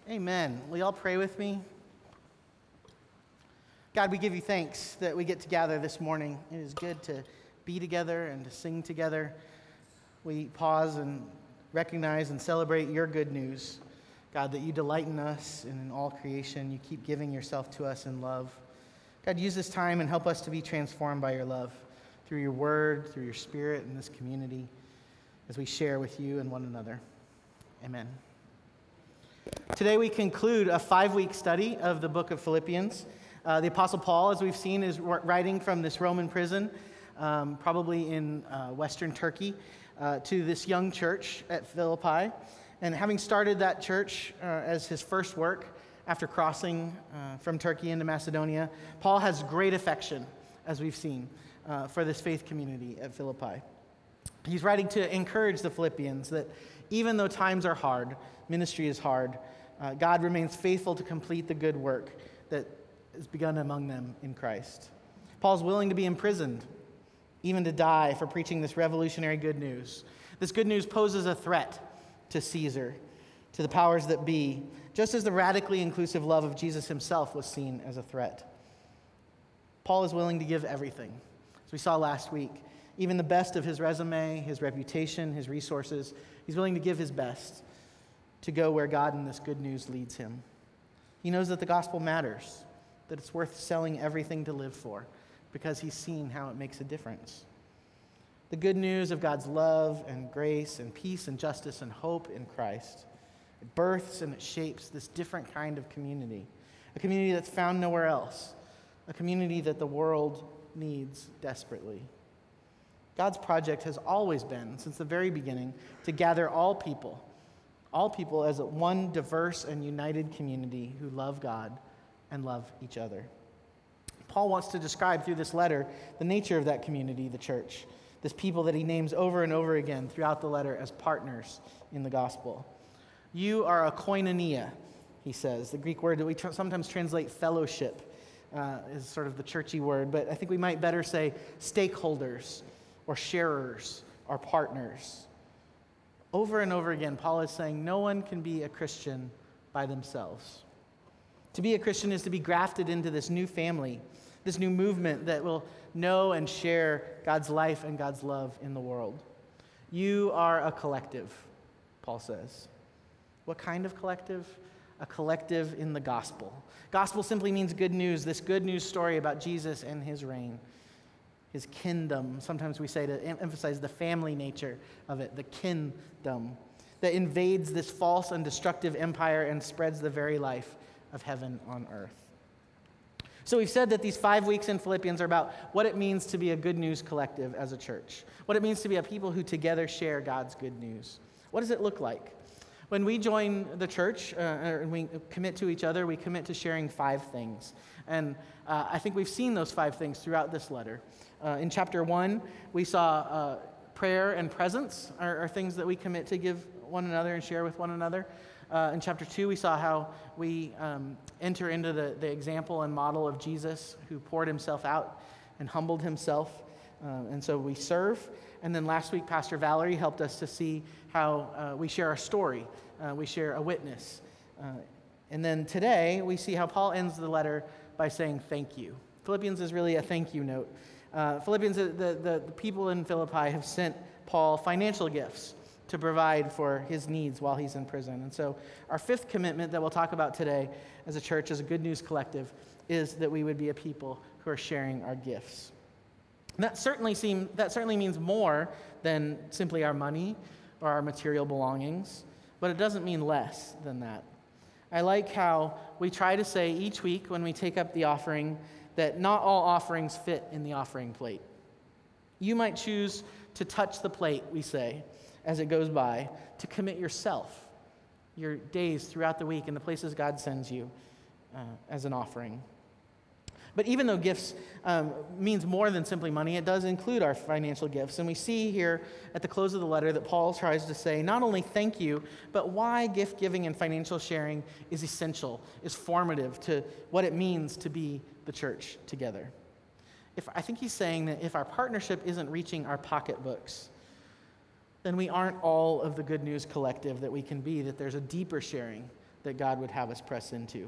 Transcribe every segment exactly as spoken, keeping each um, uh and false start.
Amen. Will you all pray with me? God, we give you thanks that we get to gather this morning. It is good to be together and to sing together. We pause and recognize and celebrate your good news. God, that you delight in us and in all creation. You keep giving yourself to us in love. God, use this time and help us to be transformed by your love through your word, through your spirit in this community as we share with you and one another. Amen. Today we conclude a five-week study of the book of Philippians. Uh, the Apostle Paul, as we've seen, is writing from this Roman prison, um, probably in uh, western Turkey, uh, to this young church at Philippi. And having started that church uh, as his first work after crossing uh, from Turkey into Macedonia, Paul has great affection, as we've seen, uh, for this faith community at Philippi. He's writing to encourage the Philippians that even though times are hard, ministry is hard, uh, God remains faithful to complete the good work that is begun among them in Christ. Paul's willing to be imprisoned, even to die for preaching this revolutionary good news. This good news poses a threat to Caesar, to the powers that be, just as the radically inclusive love of Jesus himself was seen as a threat. Paul is willing to give everything. As we saw last week, even the best of his resume, his reputation, his resources, he's willing to give his best to go where God in this good news leads him. He knows that the gospel matters, that it's worth selling everything to live for, because he's seen how it makes a difference. The good news of God's love and grace and peace and justice and hope in Christ, it births and it shapes this different kind of community, a community that's found nowhere else, a community that the world needs desperately. God's project has always been, since the very beginning, to gather all people, all people as one diverse and united community who love God and love each other. Paul wants to describe through this letter the nature of that community, the church, this people that he names over and over again throughout the letter as partners in the gospel. You are a koinonia, he says, the Greek word that we tr- sometimes translate fellowship uh, is sort of the churchy word, but I think we might better say stakeholders or sharers or partners. Over and over again, Paul is saying no one can be a Christian by themselves. To be a Christian is to be grafted into this new family, this new movement that will know and share God's life and God's love in the world. You are a collective, Paul says. What kind of collective? A collective in the gospel. Gospel simply means good news, this good news story about Jesus and his reign, his kingdom. Sometimes we say to em- emphasize the family nature of it, the kingdom that invades this false and destructive empire and spreads the very life of heaven on earth. So we've said that these five weeks in Philippians are about what it means to be a good news collective as a church, what it means to be a people who together share God's good news. What does it look like? When we join the church uh, and we commit to each other, we commit to sharing five things. And uh, I think we've seen those five things throughout this letter. Uh, in chapter one, we saw uh, prayer and presence are, are things that we commit to give one another and share with one another. Uh, in chapter two, we saw how we um, enter into the, the example and model of Jesus who poured himself out and humbled himself. Uh, and so we serve. And then last week, Pastor Valerie helped us to see how uh, we share a story. Uh, we share a witness. Uh, and then today, we see how Paul ends the letter by saying thank you. Philippians is really a thank you note. Uh, Philippians, the, the, the people in Philippi have sent Paul financial gifts to provide for his needs while he's in prison. And so our fifth commitment that we'll talk about today as a church, as a good news collective, is that we would be a people who are sharing our gifts. And that certainly seem, that certainly means more than simply our money or our material belongings, but it doesn't mean less than that. I like how we try to say each week when we take up the offering that not all offerings fit in the offering plate. You might choose to touch the plate, we say, as it goes by, to commit yourself, your days throughout the week and the places God sends you uh, as an offering. But even though gifts um, means more than simply money, it does include our financial gifts. And we see here at the close of the letter that Paul tries to say not only thank you, but why gift giving and financial sharing is essential, is formative to what it means to be the church together. If I think he's saying that if our partnership isn't reaching our pocketbooks, then we aren't all of the good news collective that we can be, that there's a deeper sharing that God would have us press into.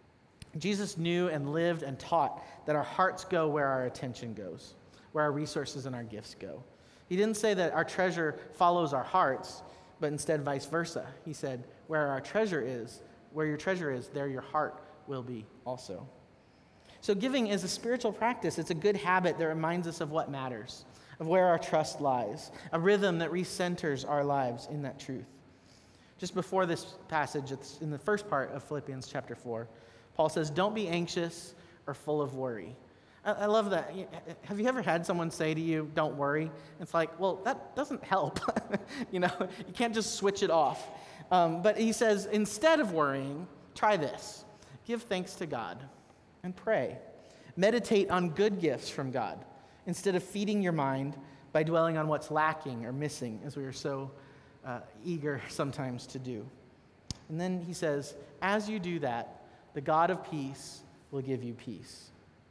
Jesus knew and lived and taught that our hearts go where our attention goes, where our resources and our gifts go. He didn't say that our treasure follows our hearts, but instead vice versa. He said, where our treasure is, where your treasure is, there your heart will be also. So giving is a spiritual practice. It's a good habit that reminds us of what matters, of where our trust lies, a rhythm that recenters our lives in that truth. Just before this passage, it's in the first part of Philippians chapter four, Paul says, don't be anxious or full of worry. I, I love that. Have you ever had someone say to you, don't worry? It's like, well, that doesn't help. You know, you can't just switch it off. Um, but he says, instead of worrying, try this. Give thanks to God and pray. Meditate on good gifts from God instead of feeding your mind by dwelling on what's lacking or missing, as we are so uh, eager sometimes to do. And then he says, as you do that, the God of peace will give you peace.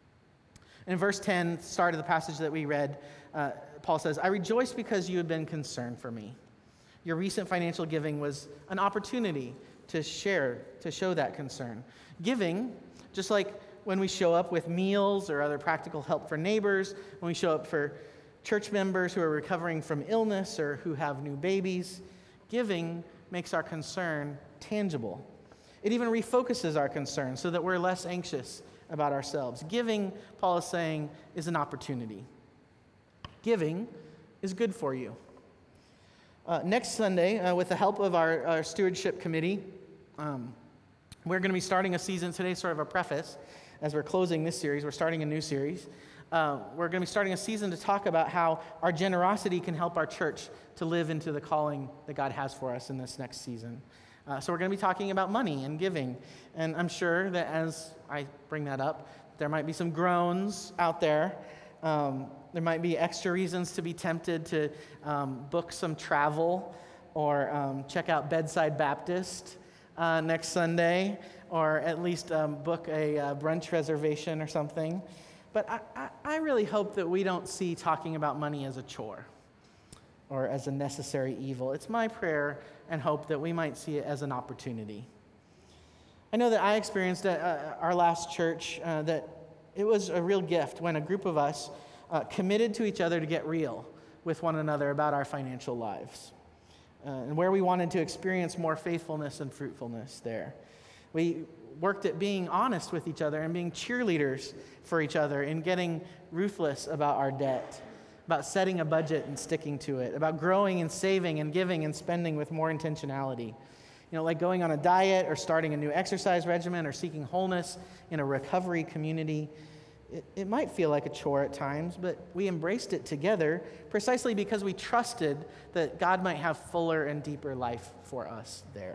In verse ten, start of the passage that we read, uh, Paul says, I rejoice because you have been concerned for me. Your recent financial giving was an opportunity to share, to show that concern. Giving, just like when we show up with meals or other practical help for neighbors, when we show up for church members who are recovering from illness or who have new babies, giving makes our concern tangible. It even refocuses our concern so that we're less anxious about ourselves. Giving, Paul is saying, is an opportunity. Giving is good for you. Uh, next Sunday, uh, with the help of our, our stewardship committee, um, we're going to be starting a season today, sort of a preface, as we're closing this series. We're starting a new series. Uh, we're going to be starting a season to talk about how our generosity can help our church to live into the calling that God has for us in this next season. Uh, so we're going to be talking about money and giving. And I'm sure that as I bring that up, there might be some groans out there. Um, there might be extra reasons to be tempted to um, book some travel or um, check out Bedside Baptist uh, next Sunday, or at least um, book a uh, brunch reservation or something. But I, I, I really hope that we don't see talking about money as a chore or as a necessary evil. It's my prayer and hope that we might see it as an opportunity. I know that I experienced at uh, our last church uh, that it was a real gift when a group of us uh, committed to each other to get real with one another about our financial lives uh, and where we wanted to experience more faithfulness and fruitfulness there. We worked at being honest with each other and being cheerleaders for each other in getting ruthless about our debt, about setting a budget and sticking to it, about growing and saving and giving and spending with more intentionality. You know, like going on a diet or starting a new exercise regimen or seeking wholeness in a recovery community. It, it might feel like a chore at times, but we embraced it together precisely because we trusted that God might have fuller and deeper life for us there.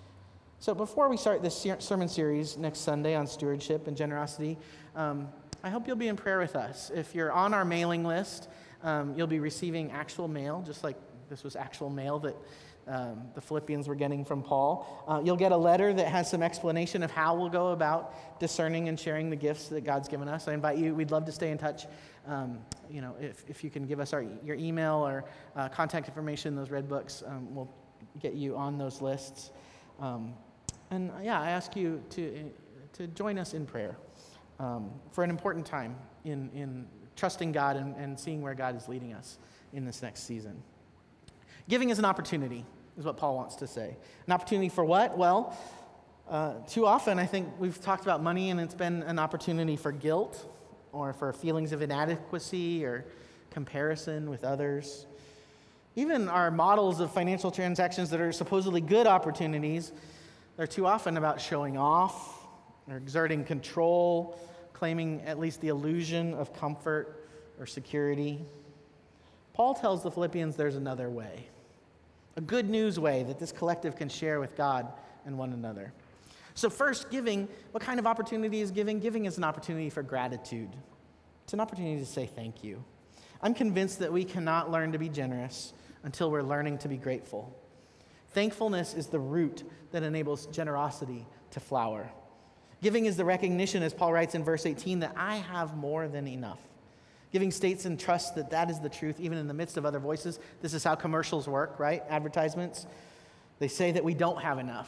So before we start this sermon series next Sunday on stewardship and generosity, um, I hope you'll be in prayer with us. If you're on our mailing list, um, you'll be receiving actual mail, just like this was actual mail that um, the Philippians were getting from Paul. Uh, you'll get a letter that has some explanation of how we'll go about discerning and sharing the gifts that God's given us. I invite you, we'd love to stay in touch. Um, you know, if, if you can give us our, your email or uh, contact information, those red books, um, we'll get you on those lists. Um, And yeah, I ask you to to join us in prayer um, for an important time in, in trusting God and, and seeing where God is leading us in this next season. Giving is an opportunity, is what Paul wants to say. An opportunity for what? Well, uh, too often I think we've talked about money and it's been an opportunity for guilt or for feelings of inadequacy or comparison with others. Even our models of financial transactions that are supposedly good opportunities, they're too often about showing off or exerting control, claiming at least the illusion of comfort or security. Paul tells the Philippians there's another way, a good news way that this collective can share with God and one another. So first, giving, what kind of opportunity is giving? Giving is an opportunity for gratitude. It's an opportunity to say thank you. I'm convinced that we cannot learn to be generous until we're learning to be grateful. Thankfulness is the root that enables generosity to flower. Giving is the recognition, as Paul writes in verse eighteen, that I have more than enough. Giving states and trusts that that is the truth, even in the midst of other voices. This is how commercials work, right? Advertisements. They say that we don't have enough,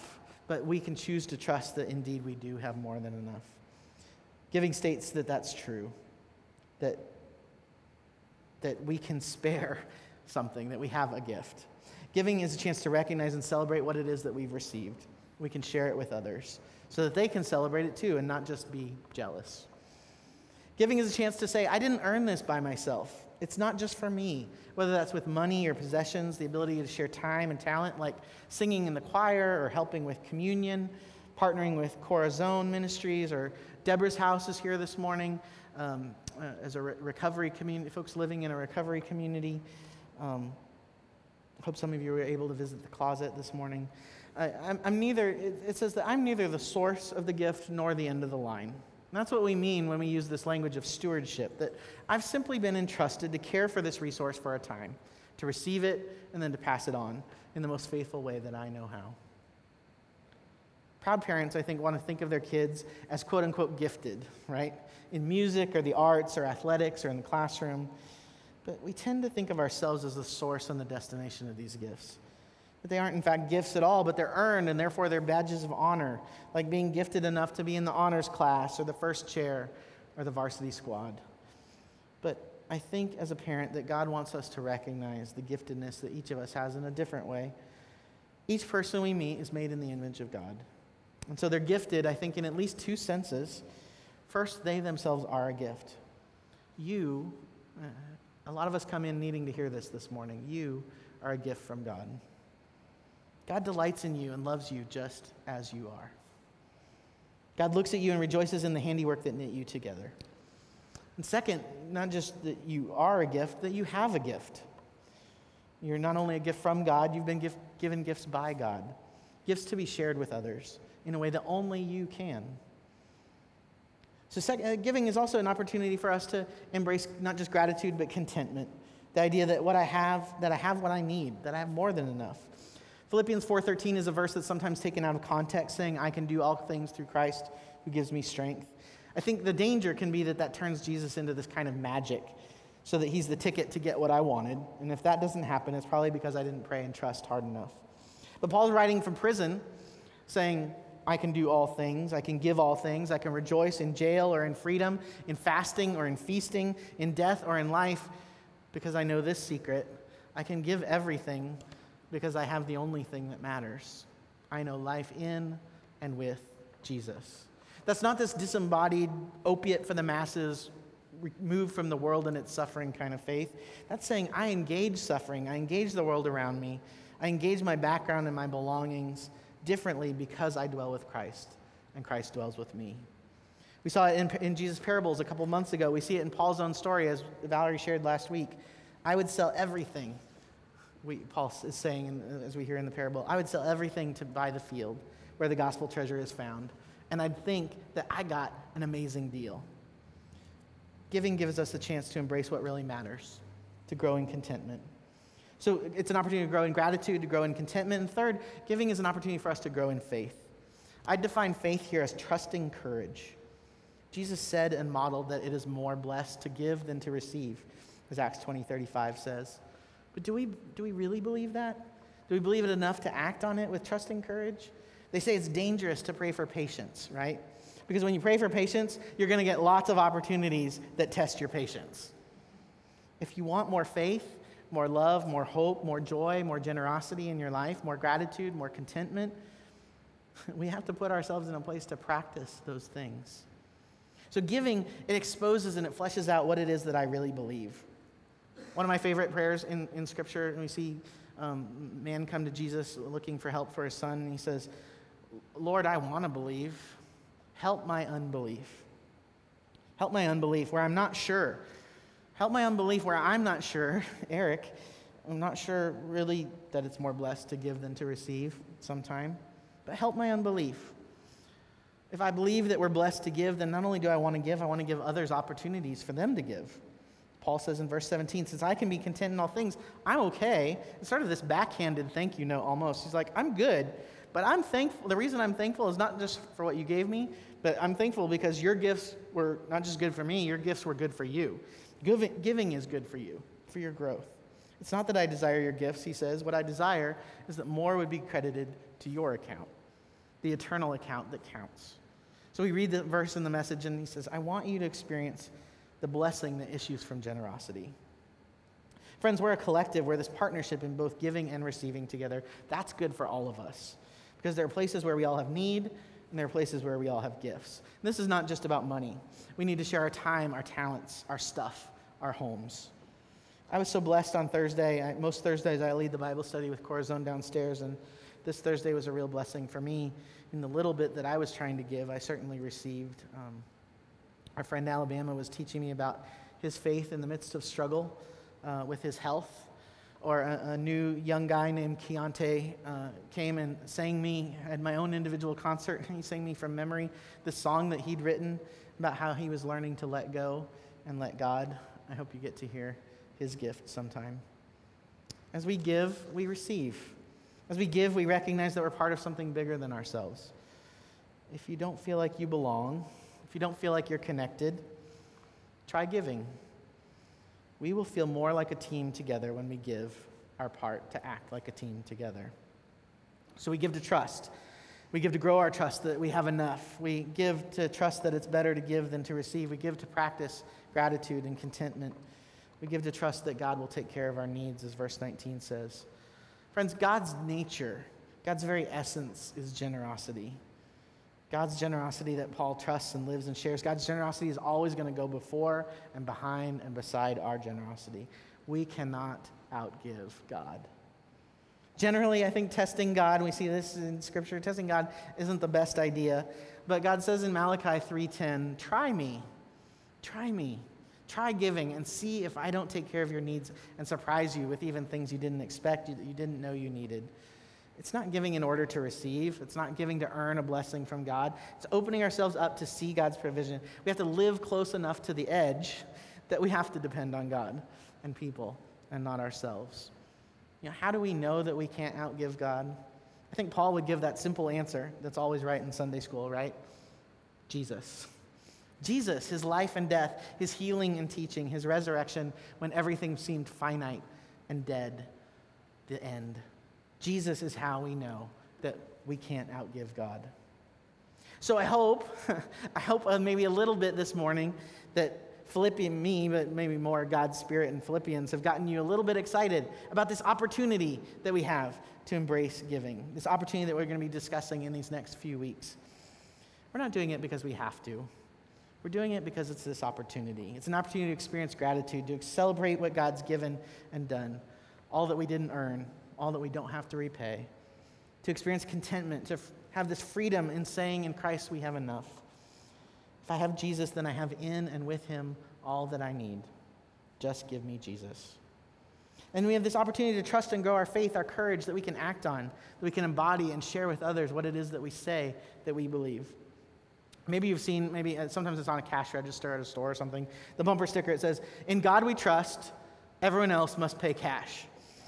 but we can choose to trust that indeed we do have more than enough. Giving states that that's true, that, that we can spare something, that we have a gift. Giving is a chance to recognize and celebrate what it is that we've received. We can share it with others so that they can celebrate it too and not just be jealous. Giving is a chance to say, I didn't earn this by myself. It's not just for me, whether that's with money or possessions, the ability to share time and talent like singing in the choir or helping with communion, partnering with Corazon Ministries, or Deborah's House is here this morning um, uh, as a re- recovery community, folks living in a recovery community. Um, I hope some of you were able to visit the closet this morning. I, I'm, I'm neither, it, it says that I'm neither the source of the gift nor the end of the line. And that's what we mean when we use this language of stewardship, that I've simply been entrusted to care for this resource for a time, to receive it and then to pass it on in the most faithful way that I know how. Proud parents, I think, want to think of their kids as quote-unquote gifted, right? In music or the arts or athletics or in the classroom. But we tend to think of ourselves as the source and the destination of these gifts. But they aren't, in fact, gifts at all, but they're earned, and therefore they're badges of honor, like being gifted enough to be in the honors class or the first chair or the varsity squad. But I think as a parent that God wants us to recognize the giftedness that each of us has in a different way. Each person we meet is made in the image of God. And so they're gifted, I think, in at least two senses. First, they themselves are a gift. You, uh, a lot of us come in needing to hear this this morning. You are a gift from God. God delights in you and loves you just as you are. God looks at you and rejoices in the handiwork that knit you together. And second, not just that you are a gift, that you have a gift. You're not only a gift from God, you've been gift, given gifts by God. Gifts to be shared with others in a way that only you can. So second, uh, giving is also an opportunity for us to embrace not just gratitude, but contentment. The idea that what I have, that I have what I need, that I have more than enough. Philippians four thirteen is a verse that's sometimes taken out of context, saying, I can do all things through Christ who gives me strength. I think the danger can be that that turns Jesus into this kind of magic, so that he's the ticket to get what I wanted. And if that doesn't happen, it's probably because I didn't pray and trust hard enough. But Paul's writing from prison, saying, I can do all things, I can give all things, I can rejoice in jail or in freedom, in fasting or in feasting, in death or in life, because I know this secret. I can give everything because I have the only thing that matters. I know life in and with Jesus. That's not this disembodied opiate for the masses, removed from the world and its suffering kind of faith. That's saying I engage suffering, I engage the world around me, I engage my background and my belongings differently because I dwell with Christ and Christ dwells with me. We saw it in, in Jesus' parables a couple months ago. We see it in Paul's own story, as Valerie shared last week. I would sell everything. We, Paul is saying, in, as we hear in the parable, I would sell everything to buy the field where the gospel treasure is found. And I'd think that I got an amazing deal. Giving gives us a chance to embrace what really matters, to grow in contentment. So it's an opportunity to grow in gratitude, to grow in contentment. And third, giving is an opportunity for us to grow in faith. I define faith here as trusting courage. Jesus said and modeled that it is more blessed to give than to receive, as Acts twenty thirty-five says. But do we do we really believe that? Do we believe it enough to act on it with trusting courage? They say it's dangerous to pray for patience, right? Because when you pray for patience, you're going to get lots of opportunities that test your patience. If you want more faith, more love, more hope, more joy, more generosity in your life, more gratitude, more contentment, we have to put ourselves in a place to practice those things. So giving, it exposes and it fleshes out what it is that I really believe. One of my favorite prayers in, in Scripture, and we see um, man come to Jesus looking for help for his son, and he says, Lord, I want to believe. Help my unbelief. Help my unbelief where I'm not sure. Help my unbelief where I'm not sure, Eric, I'm not sure really that it's more blessed to give than to receive sometime, but help my unbelief. If I believe that we're blessed to give, then not only do I want to give, I want to give others opportunities for them to give. Paul says in verse seventeen, since I can be content in all things, I'm okay. It's sort of this backhanded thank you note almost. He's like, I'm good, but I'm thankful. The reason I'm thankful is not just for what you gave me, but I'm thankful because your gifts were not just good for me, your gifts were good for you. Giving, giving is good for you, for your growth. It's not that I desire your gifts, he says. What I desire is that more would be credited to your account. the eternal account that counts. So we read the verse in the Message, and he says, I want you to experience the blessing that issues from generosity. Friends, we're a collective. We're this partnership in both giving and receiving together. That's good for all of us, because there are places where we all have need, and there are places where we all have gifts. And this is not just about money. We need to share our time, our talents, our stuff, our homes. I was so blessed on Thursday. I, most Thursdays I lead the Bible study with Corazon downstairs, and this Thursday was a real blessing for me. In the little bit that I was trying to give, I certainly received. Um, our friend Alabama was teaching me about his faith in the midst of struggle uh, with his health. Or a, a new young guy named Keontae uh, came and sang me at my own individual concert. He sang me from memory the song that he'd written about how he was learning to let go and let God. I hope you get to hear his gift sometime. As we give, we receive. As we give, we recognize that we're part of something bigger than ourselves. If you don't feel like you belong, if you don't feel like you're connected, try giving. We will feel more like a team together when we give our part to act like a team together. So we give to trust. We give to grow our trust that we have enough. We give to trust that it's better to give than to receive. We give to practice gratitude and contentment. We give to trust that God will take care of our needs, as verse nineteen says. Friends, God's nature, God's very essence is generosity. God's generosity that Paul trusts and lives and shares, God's generosity is always going to go before and behind and beside our generosity. We cannot outgive God. Generally, I think testing God, we see this in Scripture, testing God isn't the best idea. But God says in Malachi three ten, try me, try me. Try giving and see if I don't take care of your needs and surprise you with even things you didn't expect, you, that you didn't know you needed. It's not giving in order to receive. It's not giving to earn a blessing from God. It's opening ourselves up to see God's provision. We have to live close enough to the edge that we have to depend on God and people and not ourselves. You know, how do we know that we can't outgive God? I think Paul would give that simple answer that's always right in Sunday school, right? Jesus. Jesus, his life and death, his healing and teaching, his resurrection when everything seemed finite and dead, the end. Jesus is how we know that we can't outgive God. So I hope, I hope uh, maybe a little bit this morning that Philippian, me, but maybe more God's Spirit and Philippians have gotten you a little bit excited about this opportunity that we have to embrace giving, this opportunity that we're going to be discussing in these next few weeks. We're not doing it because we have to. We're doing it because it's this opportunity. It's an opportunity to experience gratitude, to celebrate what God's given and done, all that we didn't earn, all that we don't have to repay, to experience contentment, to f- have this freedom in saying in Christ we have enough. If I have Jesus, then I have in and with him all that I need. Just give me Jesus. And we have this opportunity to trust and grow our faith, our courage that we can act on, that we can embody and share with others what it is that we say that we believe. Maybe you've seen, maybe sometimes it's on a cash register at a store or something, the bumper sticker, it says, in God we trust, everyone else must pay cash.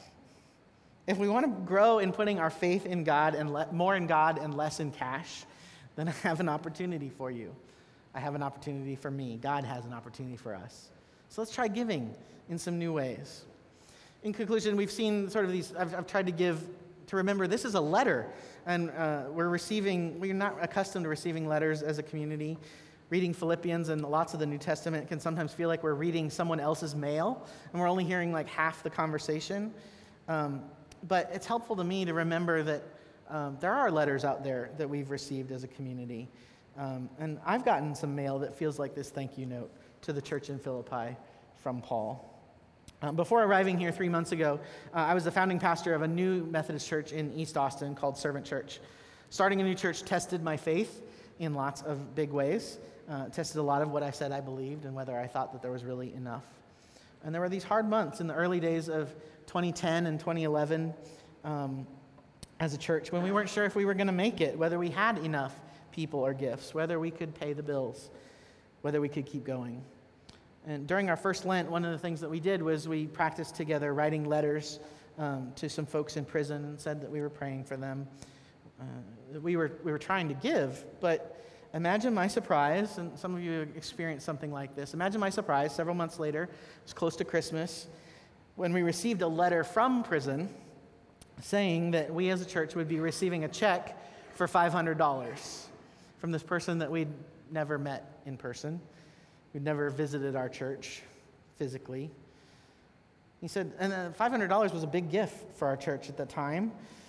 If we want to grow in putting our faith in God and le- more in God and less in cash, then I have an opportunity for you. I have an opportunity for me. God has an opportunity for us. So let's try giving in some new ways. In conclusion, we've seen sort of these, I've, I've tried to give, to remember this is a letter. And uh, we're receiving, we're not accustomed to receiving letters as a community. Reading Philippians and lots of the New Testament can sometimes feel like we're reading someone else's mail, and we're only hearing like half the conversation. Um, but it's helpful to me to remember that um, there are letters out there that we've received as a community. Um, and I've gotten some mail that feels like this thank you note to the church in Philippi from Paul. Um, before arriving here three months ago, uh, I was the founding pastor of a new Methodist church in East Austin called Servant Church. Starting a new church tested my faith in lots of big ways, uh, tested a lot of what I said I believed and whether I thought that there was really enough. And there were these hard months in the early days of twenty ten and twenty eleven um, as a church when we weren't sure if we were going to make it, whether we had enough people or gifts, whether we could pay the bills, whether we could keep going. And during our first Lent, one of the things that we did was we practiced together writing letters um, to some folks in prison and said that we were praying for them. Uh, we were we were trying to give, but imagine my surprise, and some of you experienced something like this. Imagine my surprise several months later, it was close to Christmas, when we received a letter from prison saying that we as a church would be receiving a check for five hundred dollars from this person that we'd never met in person, who'd never visited our church physically. He said, and uh, five hundred dollars was a big gift for our church at that time.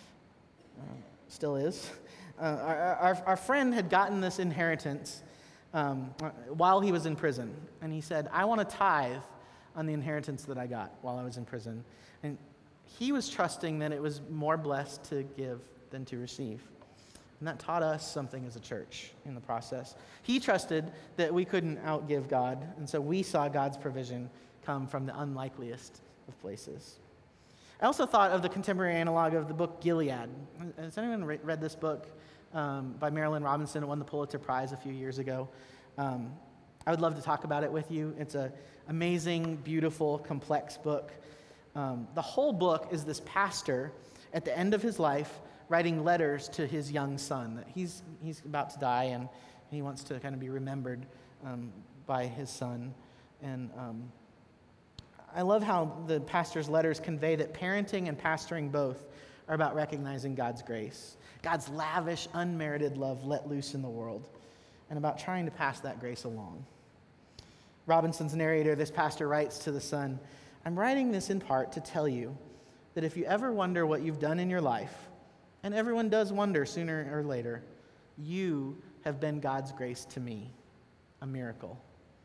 Uh, still is. Uh, our, our, our friend had gotten this inheritance um, while he was in prison. And he said, I want to tithe on the inheritance that I got while I was in prison. And he was trusting that it was more blessed to give than to receive. And that taught us something as a church in the process. He trusted that we couldn't outgive God, and so we saw God's provision come from the unlikeliest of places. I also thought of the contemporary analog of the book Gilead. Has anyone re- read this book um, by Marilyn Robinson? It won the Pulitzer Prize a few years ago. Um, I would love to talk about it with you. It's an amazing, beautiful, complex book. Um, the whole book is this pastor at the end of his life writing letters to his young son. That he's he's about to die, and he wants to kind of be remembered um, by his son. And um, I love how the pastor's letters convey that parenting and pastoring both are about recognizing God's grace, God's lavish, unmerited love let loose in the world, and about trying to pass that grace along. Robinson's narrator, this pastor, writes to the son, I'm writing this in part to tell you that if you ever wonder what you've done in your life, and everyone does wonder sooner or later, you have been God's grace to me, a miracle.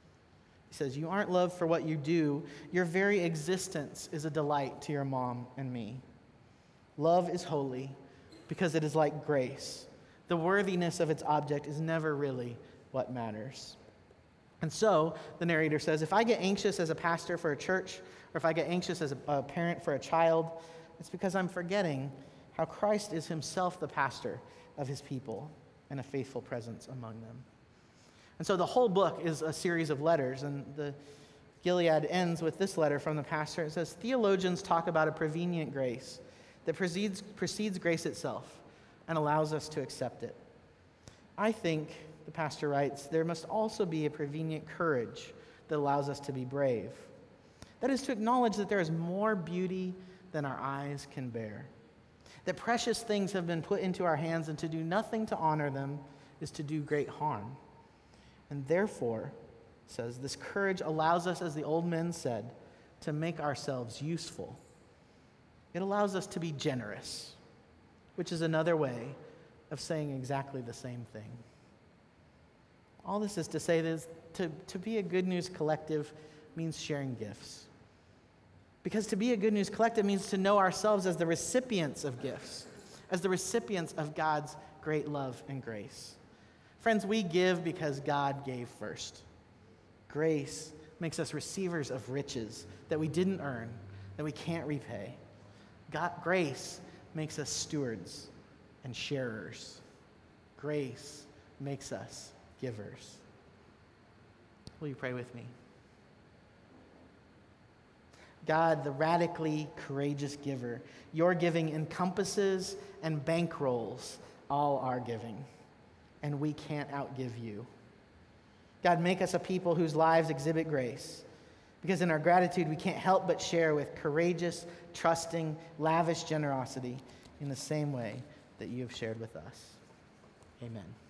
He says, you aren't loved for what you do. Your very existence is a delight to your mom and me. Love is holy because it is like grace. The worthiness of its object is never really what matters. And so, the narrator says, if I get anxious as a pastor for a church, or if I get anxious as a, a parent for a child, it's because I'm forgetting how Christ is himself the pastor of his people and a faithful presence among them. And so the whole book is a series of letters, and the Gilead ends with this letter from the pastor. It says, theologians talk about a prevenient grace that precedes, precedes grace itself and allows us to accept it. I think, the pastor writes, there must also be a prevenient courage that allows us to be brave. That is to acknowledge that there is more beauty than our eyes can bear. That precious things have been put into our hands, and to do nothing to honor them is to do great harm. And therefore, says, this courage allows us, as the old men said, to make ourselves useful. It allows us to be generous, which is another way of saying exactly the same thing. All this is to say that to, to be a Good News Collective means sharing gifts. Because to be a Good News Collective means to know ourselves as the recipients of gifts, as the recipients of God's great love and grace. Friends, we give because God gave first. Grace makes us receivers of riches that we didn't earn, that we can't repay. God, grace makes us stewards and sharers. Grace makes us givers. Will you pray with me? God, the radically courageous giver, your giving encompasses and bankrolls all our giving, and we can't outgive you. God, make us a people whose lives exhibit grace, because in our gratitude we can't help but share with courageous, trusting, lavish generosity in the same way that you have shared with us. Amen.